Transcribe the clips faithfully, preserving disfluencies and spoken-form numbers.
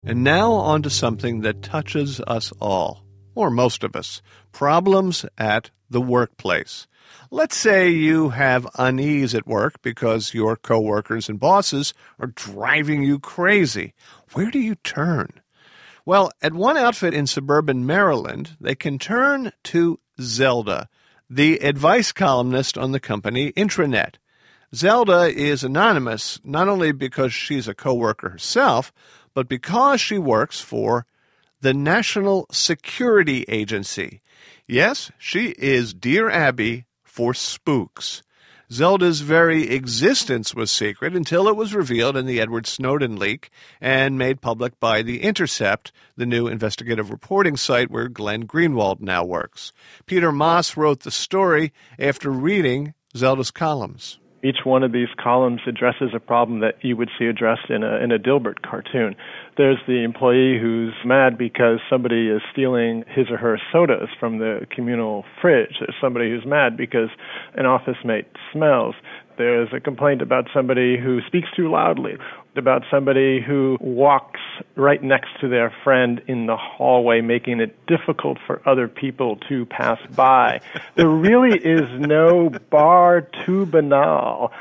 And now on to something that touches us all, or most of us, problems at the workplace. Let's say you have unease at work because your coworkers and bosses are driving you crazy. Where do you turn? Well, at one outfit in suburban Maryland, they can turn to Zelda, the advice columnist on the company Intranet. Zelda is anonymous not only because she's a coworker herself, but because she works for the National Security Agency. Yes, she is Dear Abby for spooks. Zelda's very existence was secret until it was revealed in the Edward Snowden leak and made public by The Intercept, the new investigative reporting site where Glenn Greenwald now works. Peter Moss wrote the story after reading Zelda's columns. Each one of these columns addresses a problem that you would see addressed in a in a Dilbert cartoon. There's the employee who's mad because somebody is stealing his or her sodas from the communal fridge. There's somebody who's mad because an office mate smells. There's a complaint about somebody who speaks too loudly, about somebody who walks right next to their friend in the hallway, making it difficult for other people to pass by. There really is no bar too banal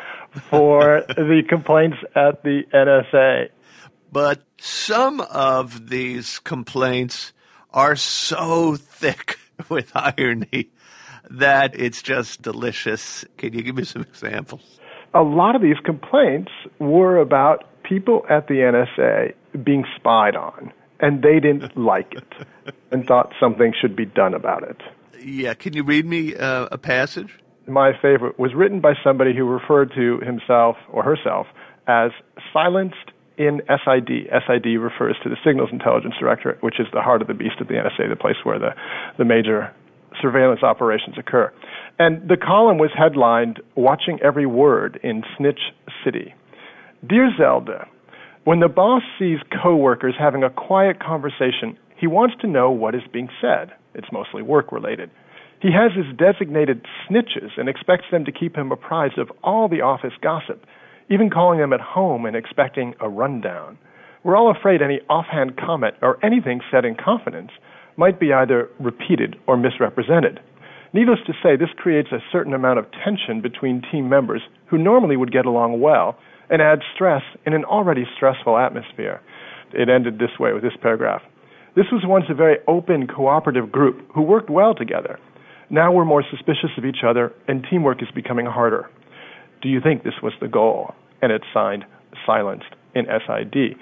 for the complaints at the N S A. But some of these complaints are so thick with irony that it's just delicious. Can you give me some examples? A lot of these complaints were about people at the N S A being spied on, and they didn't like it and thought something should be done about it. Yeah, can you read me uh, a passage? My favorite was written by somebody who referred to himself or herself as silenced in S I D. S I D refers to the Signals Intelligence Directorate, which is the heart of the beast of the N S A, the place where the, the major surveillance operations occur. And the column was headlined, Watching Every Word in Snitch City. Dear Zelda, when the boss sees coworkers having a quiet conversation, he wants to know what is being said. It's mostly work-related. He has his designated snitches and expects them to keep him apprised of all the office gossip, even calling them at home and expecting a rundown. We're all afraid any offhand comment or anything said in confidence might be either repeated or misrepresented. Needless to say, this creates a certain amount of tension between team members who normally would get along well and adds stress in an already stressful atmosphere. It ended this way with this paragraph. This was once a very open, cooperative group who worked well together. Now we're more suspicious of each other, and teamwork is becoming harder. Do you think this was the goal? And it's signed, Silenced in S I D.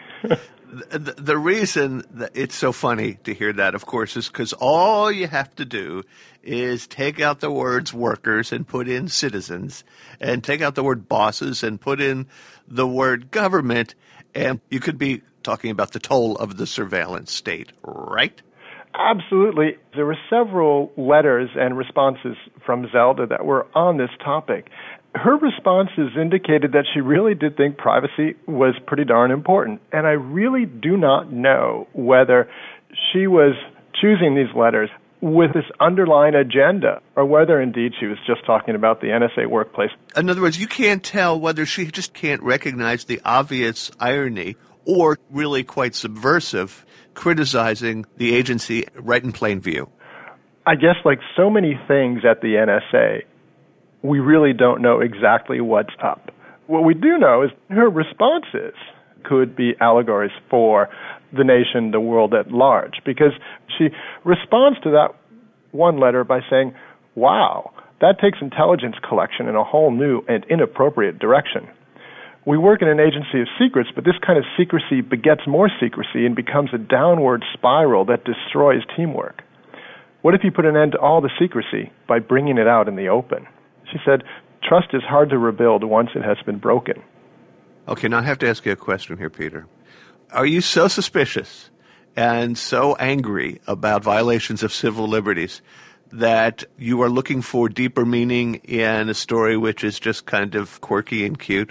The, the reason that it's so funny to hear that, of course, is because all you have to do is take out the words workers and put in citizens, and take out the word bosses and put in the word government, and you could be talking about the toll of the surveillance state, right? Absolutely. There were several letters and responses from Zelda that were on this topic. Her responses indicated that she really did think privacy was pretty darn important. And I really do not know whether she was choosing these letters with this underlying agenda or whether indeed she was just talking about the N S A workplace. In other words, you can't tell whether she just can't recognize the obvious irony or really quite subversive criticizing the agency right in plain view. I guess like so many things at the N S A, we really don't know exactly what's up. What we do know is her responses could be allegories for the nation, the world at large, because she responds to that one letter by saying, wow, that takes intelligence collection in a whole new and inappropriate direction. We work in an agency of secrets, but this kind of secrecy begets more secrecy and becomes a downward spiral that destroys teamwork. What if you put an end to all the secrecy by bringing it out in the open? She said, trust is hard to rebuild once it has been broken. Okay, now I have to ask you a question here, Peter. Are you so suspicious and so angry about violations of civil liberties that you are looking for deeper meaning in a story which is just kind of quirky and cute?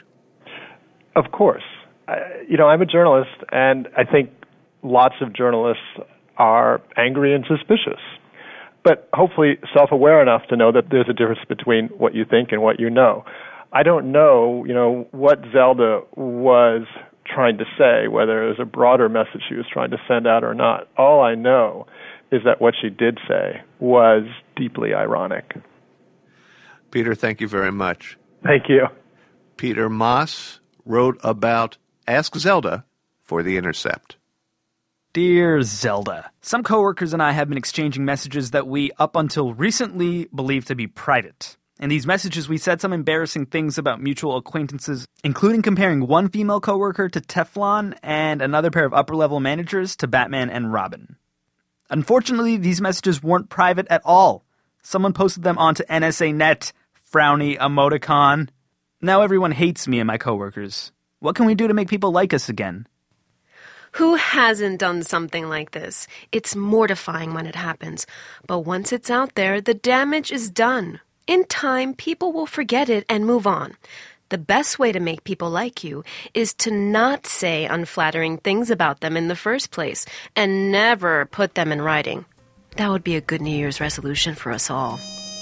Of course. I, you know, I'm a journalist, and I think lots of journalists are angry and suspicious, but hopefully self-aware enough to know that there's a difference between what you think and what you know. I don't know, you know, what Zelda was trying to say, whether it was a broader message she was trying to send out or not. All I know is that what she did say was deeply ironic. Peter, thank you very much. Thank you. Peter Maas wrote about Ask Zelda for The Intercept. Dear Zelda, some coworkers and I have been exchanging messages that we, up until recently, believed to be private. In these messages, we said some embarrassing things about mutual acquaintances, including comparing one female coworker to Teflon and another pair of upper-level managers to Batman and Robin. Unfortunately, these messages weren't private at all. Someone posted them onto N S A Net, frowny emoticon. Now everyone hates me and my coworkers. What can we do to make people like us again? Who hasn't done something like this? It's mortifying when it happens. But once it's out there, the damage is done. In time, people will forget it and move on. The best way to make people like you is to not say unflattering things about them in the first place and never put them in writing. That would be a good New Year's resolution for us all.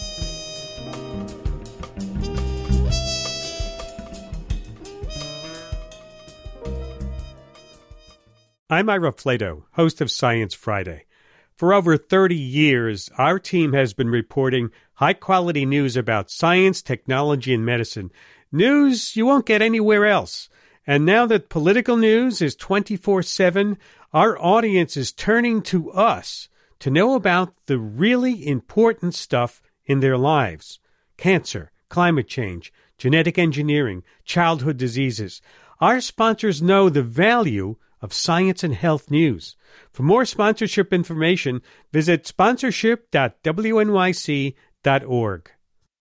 I'm Ira Flato, host of Science Friday. For over thirty years, our team has been reporting high-quality news about science, technology, and medicine. News you won't get anywhere else. And now that political news is twenty-four seven, our audience is turning to us to know about the really important stuff in their lives. Cancer, climate change, genetic engineering, childhood diseases. Our sponsors know the value of science and health news. For more sponsorship information, visit sponsorship dot w n y c dot org.